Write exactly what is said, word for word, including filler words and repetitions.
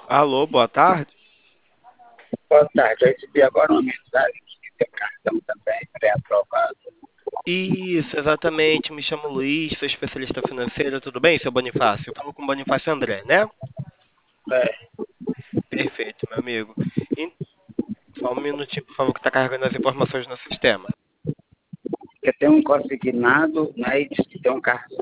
Alô, boa tarde. Boa tarde, eu recebi agora uma mensagem que seu cartão também pré-aprovado. Isso, exatamente. Me chamo Luiz, sou especialista financeiro. Tudo bem, seu Bonifácio? Eu falo com o Bonifácio André, né? É, Perfeito, meu amigo. Em- Só um minutinho, por favor, que está carregando as informações no sistema. porque tem um consignado, né, e diz que tem um cartão